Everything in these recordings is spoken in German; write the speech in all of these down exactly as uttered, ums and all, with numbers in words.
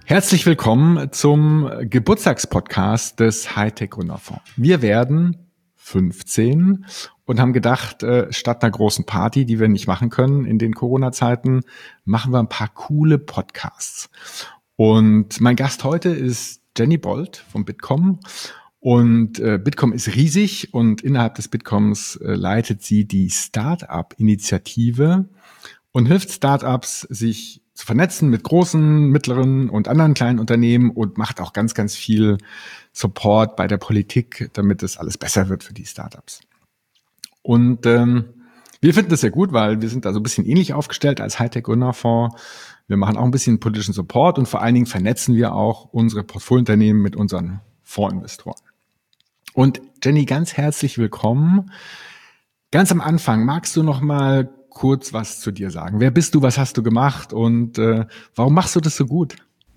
Herzlich willkommen zum Geburtstagspodcast des Hightech-Gründerfonds. Wir werden fünfzehn und haben gedacht, statt einer großen Party, die wir nicht machen können in den Corona-Zeiten, machen wir ein paar coole Podcasts. Und mein Gast heute ist Jenny Bold von Bitkom. Und äh, Bitkom ist riesig und innerhalb des Bitkoms äh, leitet sie die Startup-Initiative und hilft Startups, sich zu vernetzen mit großen, mittleren und anderen kleinen Unternehmen und macht auch ganz, ganz viel Support bei der Politik, damit es alles besser wird für die Startups. Und ähm, wir finden das sehr gut, weil wir sind da so ein bisschen ähnlich aufgestellt als Hightech-Gründerfonds. Wir machen auch ein bisschen politischen Support und vor allen Dingen vernetzen wir auch unsere Portfoliounternehmen mit unseren Fondsinvestoren. Und Jenny, ganz herzlich willkommen. Ganz am Anfang, magst du noch mal kurz was zu dir sagen? Wer bist du, was hast du gemacht und äh, warum machst du das so gut?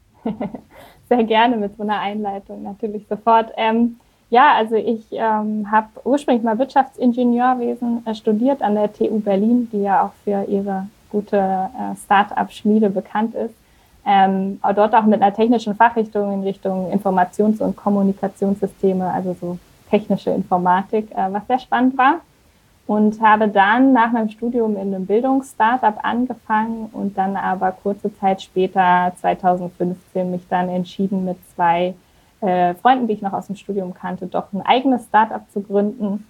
Sehr gerne mit so einer Einleitung, natürlich sofort. Ähm, ja, also ich ähm, habe ursprünglich mal Wirtschaftsingenieurwesen äh, studiert an der T U Berlin, die ja auch für ihre gute äh, Start-up-Schmiede bekannt ist. Ähm, dort auch mit einer technischen Fachrichtung in Richtung Informations- und Kommunikationssysteme, also so technische Informatik, äh, was sehr spannend war. Und habe dann nach meinem Studium in einem Bildungs-Startup angefangen und dann aber kurze Zeit später, zwanzig fünfzehn, mich dann entschieden, mit zwei äh, Freunden, die ich noch aus dem Studium kannte, doch ein eigenes Startup zu gründen.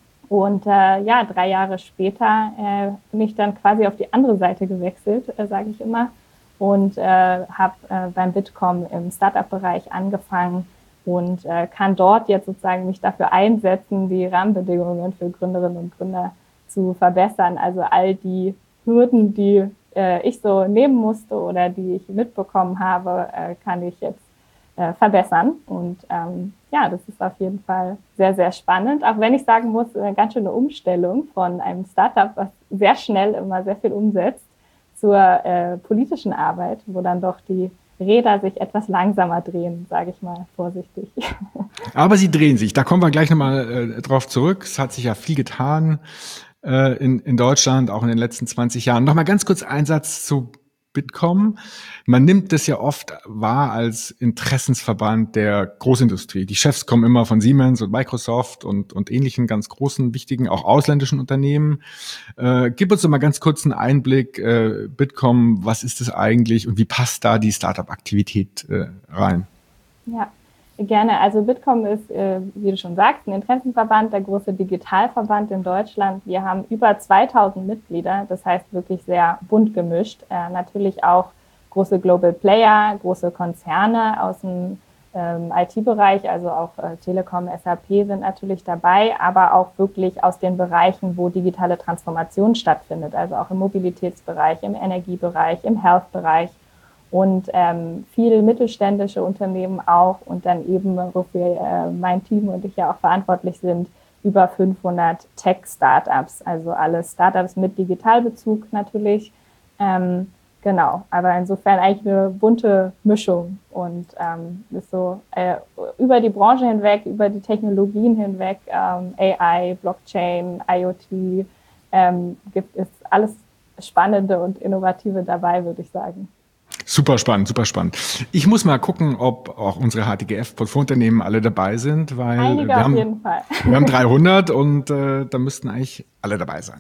Und äh, ja, drei Jahre später äh, bin ich dann quasi auf die andere Seite gewechselt, äh, sage ich immer, und äh, habe äh, beim Bitkom im Startup-Bereich angefangen und äh, kann dort jetzt sozusagen mich dafür einsetzen, die Rahmenbedingungen für Gründerinnen und Gründer zu verbessern. Also all die Hürden, die äh, ich so nehmen musste oder die ich mitbekommen habe, äh, kann ich jetzt äh, verbessern. Und ähm, ja, das ist auf jeden Fall sehr, sehr spannend. Auch wenn ich sagen muss, eine ganz schöne Umstellung von einem Startup, was sehr schnell immer sehr viel umsetzt, zur äh, politischen Arbeit, wo dann doch die Räder sich etwas langsamer drehen, sage ich mal vorsichtig. Aber sie drehen sich. Da kommen wir gleich nochmal äh, drauf zurück. Es hat sich ja viel getan äh, in, in Deutschland, auch in den letzten zwanzig Jahren. Nochmal ganz kurz ein Satz zu Bitkom. Man nimmt das ja oft wahr als Interessensverband der Großindustrie. Die Chefs kommen immer von Siemens und Microsoft und, und ähnlichen ganz großen, wichtigen, auch ausländischen Unternehmen. Äh, gib uns doch mal ganz kurz einen Einblick, äh, Bitkom, was ist das eigentlich und wie passt da die Startup-Aktivität äh, rein? Ja, gerne. Also Bitkom ist, äh, wie du schon sagst, ein Interessenverband, der große Digitalverband in Deutschland. Wir haben über zweitausend Mitglieder, das heißt wirklich sehr bunt gemischt. Äh, natürlich auch große Global Player, große Konzerne aus dem ähm, I T-Bereich, also auch äh, Telekom, S A P sind natürlich dabei, aber auch wirklich aus den Bereichen, wo digitale Transformation stattfindet, also auch im Mobilitätsbereich, im Energiebereich, im Health-Bereich. Und ähm, viele mittelständische Unternehmen auch und dann eben, wofür äh, mein Team und ich ja auch verantwortlich sind, über fünfhundert Tech-Startups, also alle Startups mit Digitalbezug natürlich. Ähm, genau, aber insofern eigentlich eine bunte Mischung und ähm, ist so äh, über die Branche hinweg, über die Technologien hinweg, ähm, A I, Blockchain, I O T, ähm, gibt es alles Spannende und Innovative dabei, würde ich sagen. Super spannend, super spannend. Ich muss mal gucken, ob auch unsere H T G F-Portfoliounternehmen alle dabei sind, weil Einige wir auf haben, jeden Fall. wir haben dreihundert und äh, da müssten eigentlich alle dabei sein.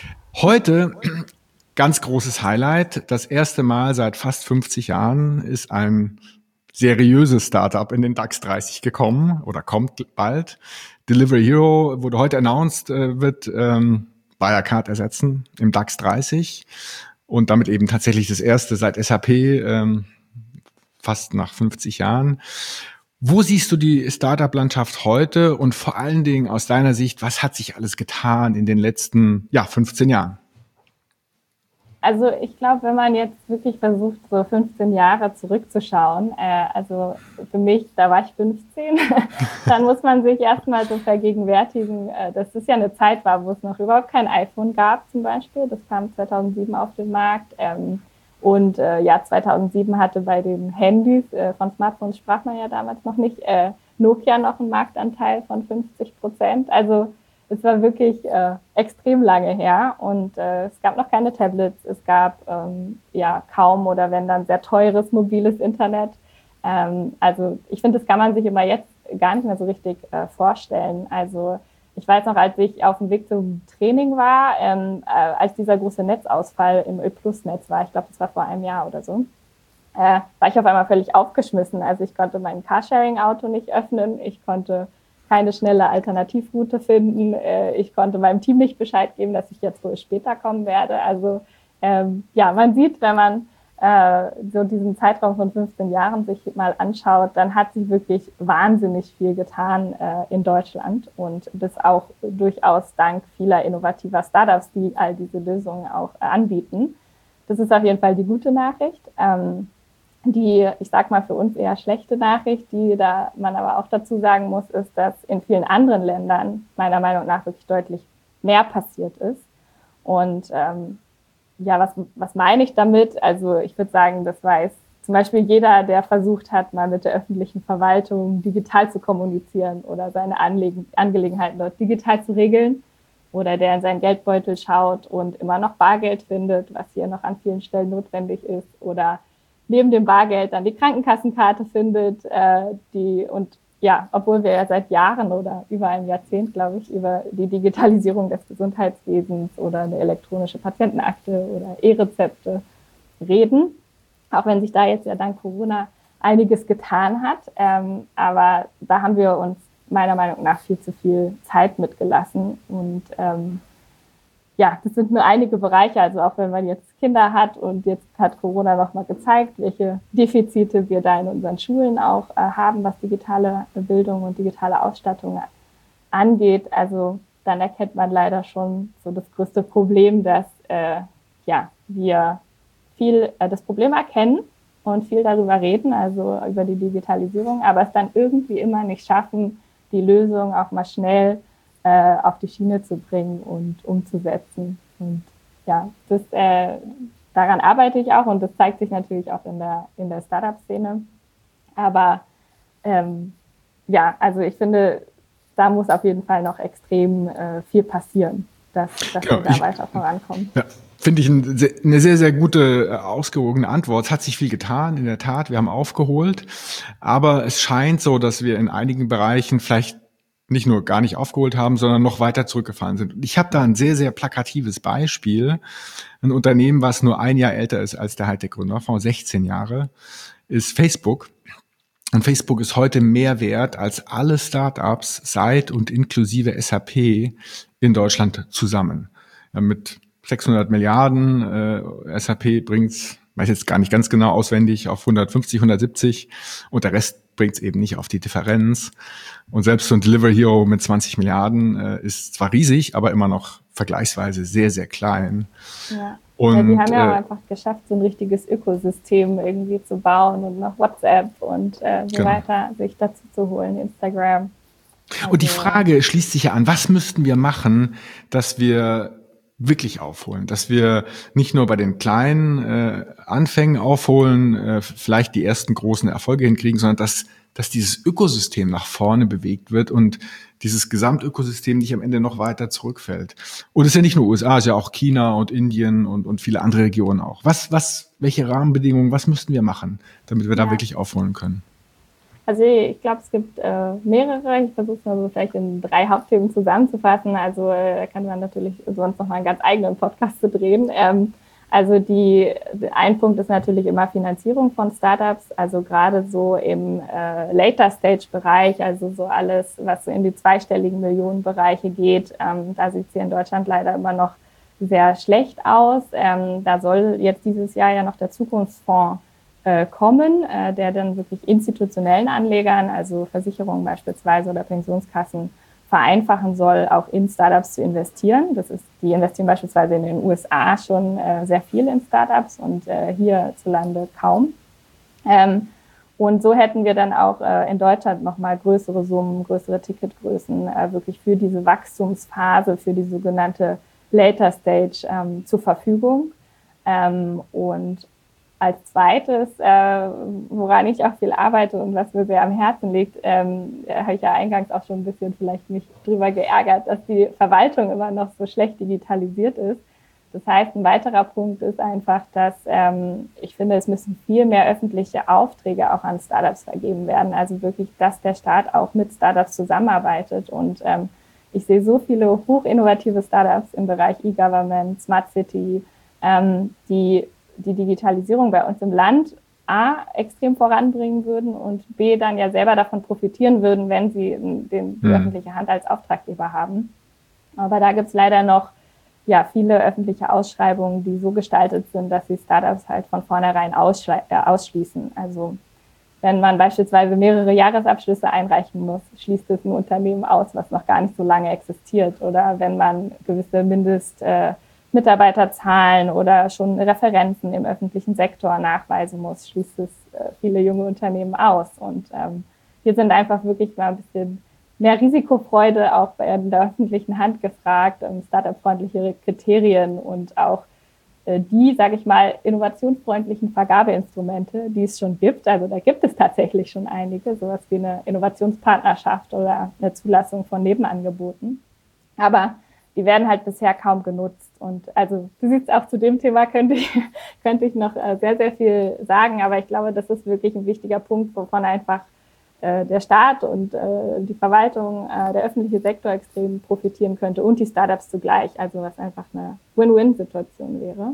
Heute ganz großes Highlight. Das erste Mal seit fast fünfzig Jahren ist ein seriöses Startup in den DAX dreißig gekommen oder kommt bald. Delivery Hero wurde heute announced, äh, wird ähm, Wirecard ersetzen im DAX dreißig. Und damit eben tatsächlich das erste seit S A P, ähm, fast nach fünfzig Jahren. Wo siehst du die Startup-Landschaft heute und vor allen Dingen aus deiner Sicht, was hat sich alles getan in den letzten ja, fünfzehn Jahren? Also ich glaube, wenn man jetzt wirklich versucht, so fünfzehn Jahre zurückzuschauen, äh, also für mich, da war ich fünfzehn, dann muss man sich erstmal so vergegenwärtigen, äh, dass das ja eine Zeit war, wo es noch überhaupt kein iPhone gab zum Beispiel. Das kam zweitausendsieben auf den Markt. Ähm, und äh, ja, zweitausendsieben hatte bei den Handys, äh, von Smartphones sprach man ja damals noch nicht, äh, Nokia noch einen Marktanteil von fünfzig Prozent. Also es war wirklich äh, extrem lange her und äh, es gab noch keine Tablets, es gab ähm, ja kaum oder wenn dann sehr teures mobiles Internet. Ähm, also ich finde, das kann man sich immer jetzt gar nicht mehr so richtig äh, vorstellen. Also ich weiß noch, als ich auf dem Weg zum Training war, ähm, äh, als dieser große Netzausfall im Ö-Plus-Netz war, ich glaube, das war vor einem Jahr oder so, äh, war ich auf einmal völlig aufgeschmissen. Also ich konnte mein Carsharing-Auto nicht öffnen, ich konnte keine schnelle Alternativroute finden, äh, ich konnte meinem Team nicht Bescheid geben, dass ich jetzt wohl später kommen werde. Also ähm, ja, man sieht, wenn man äh, so diesen Zeitraum von fünfzehn Jahren sich mal anschaut, dann hat sich wirklich wahnsinnig viel getan äh, in Deutschland und das auch durchaus dank vieler innovativer Startups, die all diese Lösungen auch äh, anbieten. Das ist auf jeden Fall die gute Nachricht. Ähm, die, ich sag mal, für uns eher schlechte Nachricht, die da man aber auch dazu sagen muss, ist, dass in vielen anderen Ländern meiner Meinung nach wirklich deutlich mehr passiert ist. Und ähm, ja, was, was meine ich damit? Also ich würde sagen, das weiß zum Beispiel jeder, der versucht hat, mal mit der öffentlichen Verwaltung digital zu kommunizieren oder seine Anlegen, Angelegenheiten dort digital zu regeln oder der in seinen Geldbeutel schaut und immer noch Bargeld findet, was hier noch an vielen Stellen notwendig ist, oder neben dem Bargeld dann die Krankenkassenkarte findet, äh, die und ja, obwohl wir ja seit Jahren oder über ein Jahrzehnt, glaube ich, über die Digitalisierung des Gesundheitswesens oder eine elektronische Patientenakte oder E-Rezepte reden, auch wenn sich da jetzt ja dank Corona einiges getan hat. Ähm, aber da haben wir uns meiner Meinung nach viel zu viel Zeit mitgelassen. Und ähm, ja, das sind nur einige Bereiche, also auch wenn man jetzt Kinder hat und jetzt hat Corona nochmal gezeigt, welche Defizite wir da in unseren Schulen auch äh, haben, was digitale Bildung und digitale Ausstattung angeht. Also dann erkennt man leider schon so das größte Problem, dass äh, ja, wir viel äh, das Problem erkennen und viel darüber reden, also über die Digitalisierung, aber es dann irgendwie immer nicht schaffen, die Lösung auch mal schnell äh, auf die Schiene zu bringen und umzusetzen. Und ja, das, äh, daran arbeite ich auch und das zeigt sich natürlich auch in der, in der Startup-Szene. Aber ähm, ja, also ich finde, da muss auf jeden Fall noch extrem äh, viel passieren, dass, dass genau, wir da ich, weiter vorankommen. Ja. Finde ich ein, eine sehr, sehr gute, ausgewogene Antwort. Es hat sich viel getan, in der Tat. Wir haben aufgeholt. Aber es scheint so, dass wir in einigen Bereichen vielleicht nicht nur gar nicht aufgeholt haben, sondern noch weiter zurückgefahren sind. Und ich habe da ein sehr, sehr plakatives Beispiel. Ein Unternehmen, was nur ein Jahr älter ist als der Hightech-Gründerfonds, sechzehn Jahre, ist Facebook. Und Facebook ist heute mehr wert als alle Startups seit und inklusive S A P in Deutschland zusammen. Ja, mit sechshundert Milliarden, äh, S A P bringt's, weiß jetzt gar nicht ganz genau auswendig, auf hundertfünfzig, hundertsiebzig und der Rest bringt's eben nicht auf die Differenz. Und selbst so ein Delivery Hero mit zwanzig Milliarden äh, ist zwar riesig, aber immer noch vergleichsweise sehr, sehr klein. Ja. Und, ja, die haben ja äh, auch einfach geschafft, so ein richtiges Ökosystem irgendwie zu bauen und noch WhatsApp und äh, so genau. weiter sich dazu zu holen, Instagram. Also, und die Frage schließt sich ja an, was müssten wir machen, dass wir wirklich aufholen, dass wir nicht nur bei den kleinen äh, Anfängen aufholen, äh, vielleicht die ersten großen Erfolge hinkriegen, sondern dass, dass dieses Ökosystem nach vorne bewegt wird und dieses Gesamtökosystem nicht am Ende noch weiter zurückfällt. Und es ist ja nicht nur U S A, es ist ja auch China und Indien und, und viele andere Regionen auch. Was, was, welche Rahmenbedingungen, was müssten wir machen, damit wir ja. da wirklich aufholen können? Also ich glaube, es gibt äh, mehrere. Ich versuche es mal so vielleicht in drei Hauptthemen zusammenzufassen. Also äh, da kann man natürlich sonst noch mal einen ganz eigenen Podcast zu drehen. Ähm, also die, ein Punkt ist natürlich immer Finanzierung von Startups. Also gerade so im äh, Later-Stage-Bereich, also so alles, was so in die zweistelligen Millionenbereiche geht. Ähm, da sieht es hier in Deutschland leider immer noch sehr schlecht aus. Ähm, da soll jetzt dieses Jahr ja noch der Zukunftsfonds kommen, der dann wirklich institutionellen Anlegern, also Versicherungen beispielsweise oder Pensionskassen, vereinfachen soll, auch in Startups zu investieren. Das ist, die investieren beispielsweise in den U S A schon sehr viel in Startups und hierzulande kaum. Und so hätten wir dann auch in Deutschland nochmal größere Summen, größere Ticketgrößen wirklich für diese Wachstumsphase, für die sogenannte Later Stage zur Verfügung. Und als zweites, äh, woran ich auch viel arbeite und was mir sehr am Herzen liegt, ähm, habe ich ja eingangs auch schon ein bisschen vielleicht mich drüber geärgert, dass die Verwaltung immer noch so schlecht digitalisiert ist. Das heißt, ein weiterer Punkt ist einfach, dass ähm, ich finde, es müssen viel mehr öffentliche Aufträge auch an Startups vergeben werden. Also wirklich, dass der Staat auch mit Startups zusammenarbeitet. Und ähm, ich sehe so viele hochinnovative Startups im Bereich E-Government, Smart City, ähm, die die Digitalisierung bei uns im Land A, extrem voranbringen würden und B, dann ja selber davon profitieren würden, wenn sie den, die mhm. öffentliche Hand als Auftraggeber haben. Aber da gibt es leider noch ja, viele öffentliche Ausschreibungen, die so gestaltet sind, dass sie Startups halt von vornherein ausschli- äh, ausschließen. Also wenn man beispielsweise mehrere Jahresabschlüsse einreichen muss, schließt es ein Unternehmen aus, was noch gar nicht so lange existiert. Oder wenn man gewisse Mindest äh, Mitarbeiterzahlen oder schon Referenzen im öffentlichen Sektor nachweisen muss, schließt es äh, viele junge Unternehmen aus. Und ähm, hier sind einfach wirklich mal ein bisschen mehr Risikofreude auch bei der öffentlichen Hand gefragt, ähm, Startup-freundlichere Kriterien und auch äh, die, sage ich mal, innovationsfreundlichen Vergabeinstrumente, die es schon gibt. Also da gibt es tatsächlich schon einige, sowas wie eine Innovationspartnerschaft oder eine Zulassung von Nebenangeboten. Aber die werden halt bisher kaum genutzt. Und also du siehst, auch zu dem Thema könnte ich, könnte ich noch äh, sehr, sehr viel sagen. Aber ich glaube, das ist wirklich ein wichtiger Punkt, wovon einfach äh, der Staat und äh, die Verwaltung, äh, der öffentliche Sektor extrem profitieren könnte und die Startups zugleich. Also was einfach eine Win-Win-Situation wäre.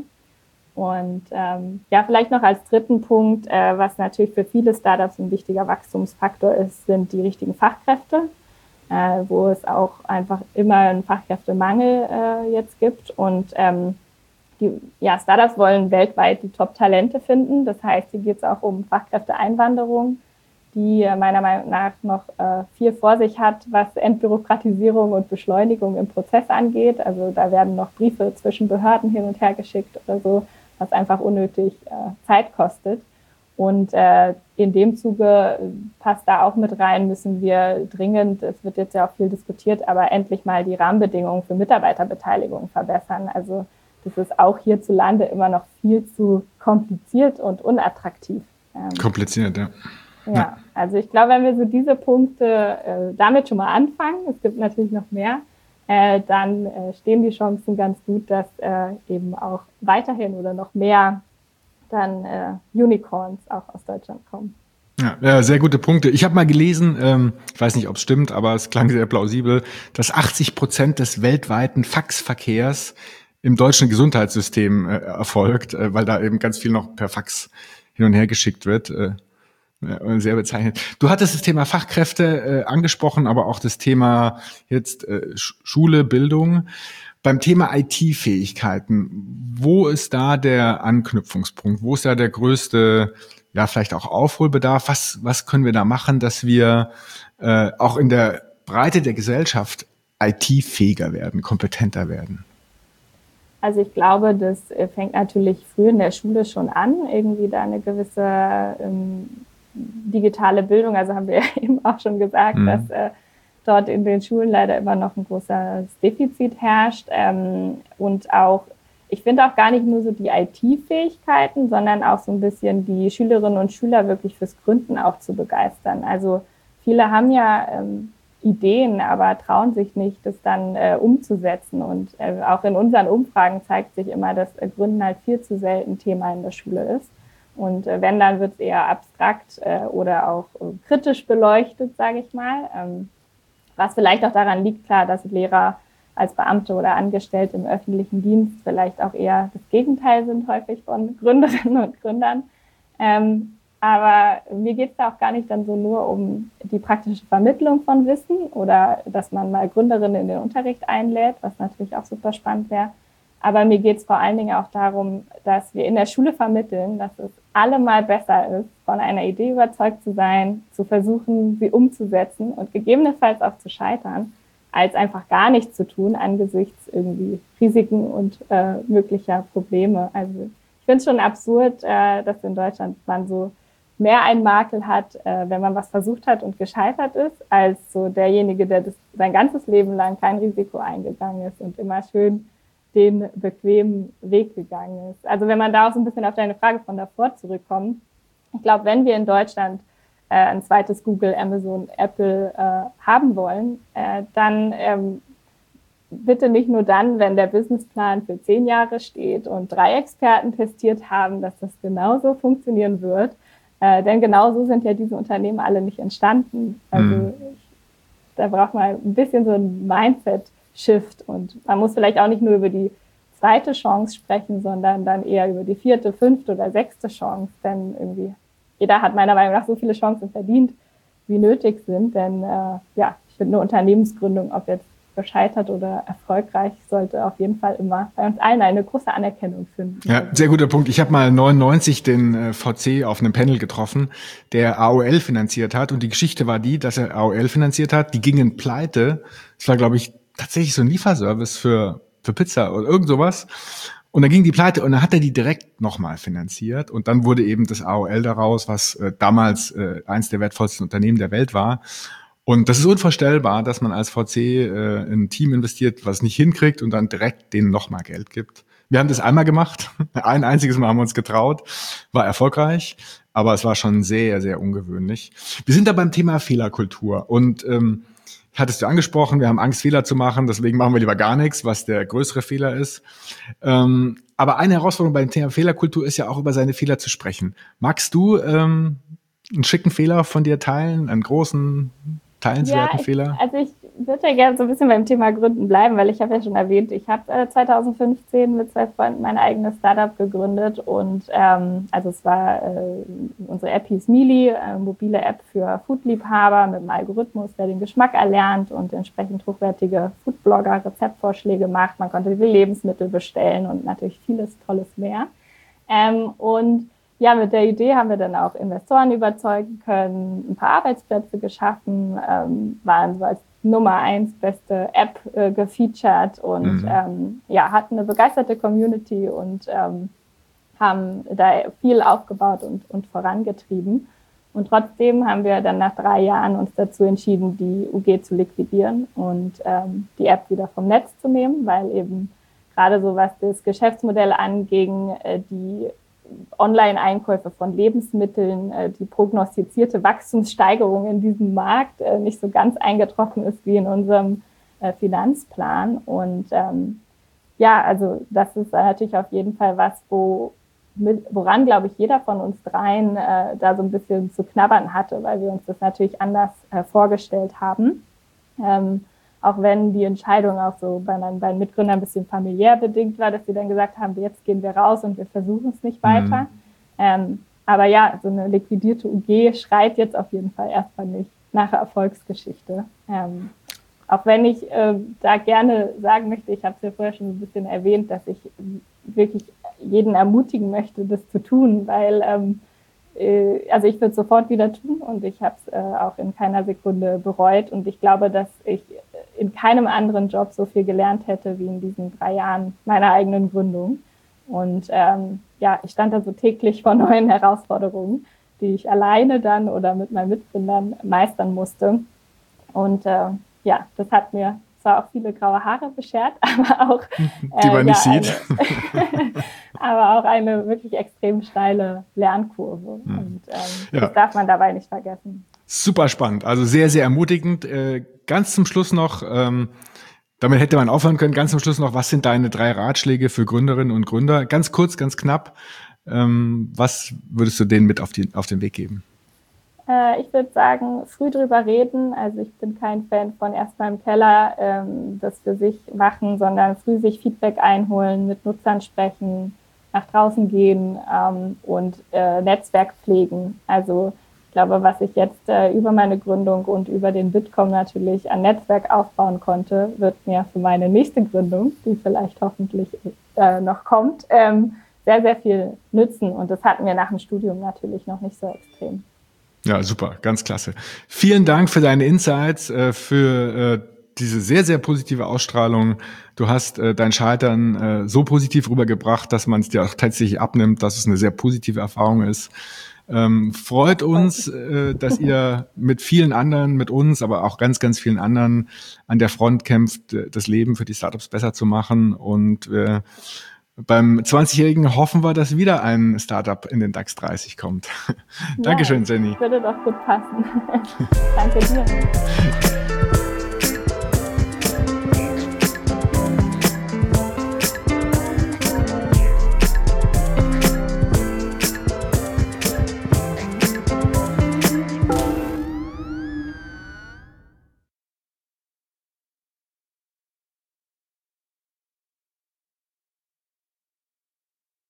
Und ähm, ja, vielleicht noch als dritten Punkt, äh, was natürlich für viele Startups ein wichtiger Wachstumsfaktor ist, sind die richtigen Fachkräfte. Äh, wo es auch einfach immer einen Fachkräftemangel äh, jetzt gibt. Und ähm, die ja, Startups wollen weltweit die Top-Talente finden. Das heißt, hier geht es auch um Fachkräfteeinwanderung, die äh, meiner Meinung nach noch äh, viel vor sich hat, was Entbürokratisierung und Beschleunigung im Prozess angeht. Also da werden noch Briefe zwischen Behörden hin und her geschickt oder so, was einfach unnötig äh, Zeit kostet. Und äh, in dem Zuge passt da auch mit rein, müssen wir dringend, es wird jetzt ja auch viel diskutiert, aber endlich mal die Rahmenbedingungen für Mitarbeiterbeteiligung verbessern. Also das ist auch hierzulande immer noch viel zu kompliziert und unattraktiv. Ähm, kompliziert, ja. Ja, also ich glaube, wenn wir so diese Punkte äh, damit schon mal anfangen, es gibt natürlich noch mehr, äh, dann äh, stehen die Chancen ganz gut, dass äh, eben auch weiterhin oder noch mehr dann äh, Unicorns auch aus Deutschland kommen. Ja, ja, sehr gute Punkte. Ich habe mal gelesen, ähm, ich weiß nicht, ob es stimmt, aber es klang sehr plausibel, dass achtzig Prozent des weltweiten Faxverkehrs im deutschen Gesundheitssystem äh, erfolgt, äh, weil da eben ganz viel noch per Fax hin und her geschickt wird. Äh, ja, sehr bezeichnend. Du hattest das Thema Fachkräfte äh, angesprochen, aber auch das Thema jetzt äh, Schule, Bildung. Beim Thema I T-Fähigkeiten, wo ist da der Anknüpfungspunkt? Wo ist da der größte, ja, vielleicht auch Aufholbedarf? Was, was können wir da machen, dass wir äh, auch in der Breite der Gesellschaft I T-fähiger werden, kompetenter werden? Also ich glaube, das fängt natürlich früh in der Schule schon an, irgendwie da eine gewisse ähm, digitale Bildung, also haben wir ja eben auch schon gesagt, mhm. dass äh, dort in den Schulen leider immer noch ein großes Defizit herrscht. Ähm, und auch, ich finde auch gar nicht nur so die I T-Fähigkeiten, sondern auch so ein bisschen die Schülerinnen und Schüler wirklich fürs Gründen auch zu begeistern. Also viele haben ja ähm, Ideen, aber trauen sich nicht, das dann äh, umzusetzen. Und äh, auch in unseren Umfragen zeigt sich immer, dass äh, Gründen halt viel zu selten Thema in der Schule ist. Und äh, wenn, dann wird es eher abstrakt äh, oder auch äh, kritisch beleuchtet, sage ich mal. Ähm, Was vielleicht auch daran liegt, klar, dass Lehrer als Beamte oder Angestellte im öffentlichen Dienst vielleicht auch eher das Gegenteil sind häufig von Gründerinnen und Gründern. Ähm, aber mir geht es da auch gar nicht dann so nur um die praktische Vermittlung von Wissen oder dass man mal Gründerinnen in den Unterricht einlädt, was natürlich auch super spannend wäre. Aber mir geht es vor allen Dingen auch darum, dass wir in der Schule vermitteln, dass es allemal besser ist, von einer Idee überzeugt zu sein, zu versuchen, sie umzusetzen und gegebenenfalls auch zu scheitern, als einfach gar nichts zu tun angesichts irgendwie Risiken und äh, möglicher Probleme. Also ich finde es schon absurd, äh, dass in Deutschland man so mehr einen Makel hat, äh, wenn man was versucht hat und gescheitert ist, als so derjenige, der das sein ganzes Leben lang kein Risiko eingegangen ist und immer schön den bequemen Weg gegangen ist. Also wenn man da auch so ein bisschen auf deine Frage von davor zurückkommt, ich glaube, wenn wir in Deutschland äh, ein zweites Google, Amazon, Apple äh, haben wollen, äh, dann ähm, bitte nicht nur dann, wenn der Businessplan für zehn Jahre steht und drei Experten testiert haben, dass das genauso funktionieren wird. Äh, denn genauso sind ja diese Unternehmen alle nicht entstanden. Also mhm. ich, da braucht man ein bisschen so ein Mindset-Shift. Und man muss vielleicht auch nicht nur über die zweite Chance sprechen, sondern dann eher über die vierte, fünfte oder sechste Chance. Denn irgendwie jeder hat meiner Meinung nach so viele Chancen verdient, wie nötig sind. Denn äh, ja, ich finde eine Unternehmensgründung, ob jetzt gescheitert oder erfolgreich, sollte auf jeden Fall immer bei uns allen eine große Anerkennung finden. Ja, sehr guter Punkt. Ich habe mal neunundneunzig den äh, V C auf einem Panel getroffen, der A O L finanziert hat. Und die Geschichte war die, dass er A O L finanziert hat. Die gingen pleite. Es war, glaube ich, tatsächlich so ein Lieferservice für, für Pizza oder irgend sowas. Und dann ging die pleite und dann hat er die direkt nochmal finanziert. Und dann wurde eben das A O L daraus, was äh, damals äh, eins der wertvollsten Unternehmen der Welt war. Und das ist unvorstellbar, dass man als V C äh, in ein Team investiert, was nicht hinkriegt und dann direkt denen nochmal Geld gibt. Wir haben das einmal gemacht, ein einziges Mal haben wir uns getraut, war erfolgreich, aber es war schon sehr, sehr ungewöhnlich. Wir sind da beim Thema Fehlerkultur und ähm, hattest du angesprochen, wir haben Angst, Fehler zu machen, deswegen machen wir lieber gar nichts, was der größere Fehler ist. Ähm, aber eine Herausforderung beim Thema Fehlerkultur ist ja auch, über seine Fehler zu sprechen. Magst du ähm, einen schicken Fehler von dir teilen, einen großen teilenswerten ja, ich, Fehler? Also ich würde ja gerne so ein bisschen beim Thema Gründen bleiben, weil ich habe ja schon erwähnt, ich habe äh, zwanzig fünfzehn mit zwei Freunden mein eigenes Startup gegründet und ähm, also es war, äh, unsere App hieß Meali, eine mobile App für Foodliebhaber mit einem Algorithmus, der den Geschmack erlernt und entsprechend hochwertige Foodblogger Rezeptvorschläge macht. Man konnte Lebensmittel bestellen und natürlich vieles Tolles mehr. Ähm, und Ja, mit der Idee haben wir dann auch Investoren überzeugen können, ein paar Arbeitsplätze geschaffen, ähm, waren so als Nummer eins beste App äh, gefeatured und mhm. ähm, ja, hatten eine begeisterte Community und ähm, haben da viel aufgebaut und, und vorangetrieben. Und trotzdem haben wir dann nach drei Jahren uns dazu entschieden, die U G zu liquidieren und ähm, die App wieder vom Netz zu nehmen, weil eben gerade so was das Geschäftsmodell anging, äh, die Online-Einkäufe von Lebensmitteln, die prognostizierte Wachstumssteigerung in diesem Markt nicht so ganz eingetroffen ist wie in unserem Finanzplan. Und ähm, ja, also das ist natürlich auf jeden Fall was, wo, mit, woran, glaube ich, jeder von uns dreien äh, da so ein bisschen zu knabbern hatte, weil wir uns das natürlich anders äh, vorgestellt haben. Ähm, Auch wenn die Entscheidung auch so bei meinen beiden Mitgründern ein bisschen familiär bedingt war, dass sie dann gesagt haben, jetzt gehen wir raus und wir versuchen es nicht weiter. Mhm. Ähm, aber ja, so eine liquidierte U G schreit jetzt auf jeden Fall erstmal nicht nach Erfolgsgeschichte. Ähm, auch wenn ich äh, da gerne sagen möchte, ich habe es ja vorher schon ein bisschen erwähnt, dass ich wirklich jeden ermutigen möchte, das zu tun, weil ähm, also ich würde es sofort wieder tun und ich habe es äh, auch in keiner Sekunde bereut und ich glaube, dass ich in keinem anderen Job so viel gelernt hätte wie in diesen drei Jahren meiner eigenen Gründung. Und ähm, ja, ich stand da so täglich vor neuen Herausforderungen, die ich alleine dann oder mit meinen Mitgründern meistern musste. Und äh, ja, das hat mir zwar auch viele graue Haare beschert, aber auch äh, die man nicht ja, sieht. Eine, aber auch eine wirklich extrem steile Lernkurve. Hm. Und ähm, ja. das darf man dabei nicht vergessen. Super spannend, also sehr, sehr ermutigend. Äh, ganz zum Schluss noch, ähm, damit hätte man aufhören können, ganz zum Schluss noch, was sind deine drei Ratschläge für Gründerinnen und Gründer? Ganz kurz, ganz knapp, ähm, was würdest du denen mit auf, die, auf den Weg geben? Ich würde sagen, früh drüber reden. Also ich bin kein Fan von erstmal im Keller ähm, das für sich machen, sondern früh sich Feedback einholen, mit Nutzern sprechen, nach draußen gehen ähm, und äh, Netzwerk pflegen. Also ich glaube, was ich jetzt äh, über meine Gründung und über den Bitkom natürlich an Netzwerk aufbauen konnte, wird mir für meine nächste Gründung, die vielleicht hoffentlich äh, noch kommt, ähm, sehr, sehr viel nützen. Und das hatten wir nach dem Studium natürlich noch nicht so extrem. Ja, super, ganz klasse. Vielen Dank für deine Insights, äh, für äh, diese sehr, sehr positive Ausstrahlung. Du hast äh, dein Scheitern äh, so positiv rübergebracht, dass man es dir auch tatsächlich abnimmt, dass es eine sehr positive Erfahrung ist. Ähm, freut uns, äh, dass ihr mit vielen anderen, mit uns, aber auch ganz, ganz vielen anderen an der Front kämpft, das Leben für die Startups besser zu machen. Und äh, beim zwanzigjährigen hoffen wir, dass wieder ein Startup in den DAX dreißig kommt. Ja, Dankeschön, Jenny. Das würde doch gut passen. Danke dir.